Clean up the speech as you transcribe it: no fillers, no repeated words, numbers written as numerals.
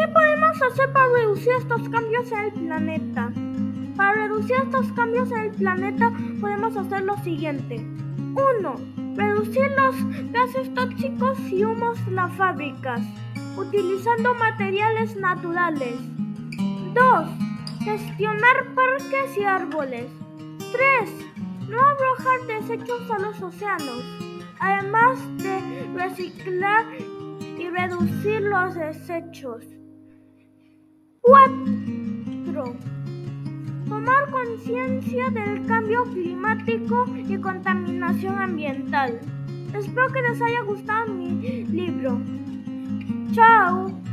¿Qué podemos hacer para reducir estos cambios en el planeta? Para reducir estos cambios en el planeta podemos hacer lo siguiente. 1. Reducir los gases tóxicos y humos de las fábricas, utilizando materiales naturales. 2. Gestionar parques y árboles. 3. No arrojar desechos a los océanos, además de reciclar y reducir los desechos. 4. Tomar conciencia del cambio climático y contaminación ambiental. Espero que les haya gustado mi libro. Chao.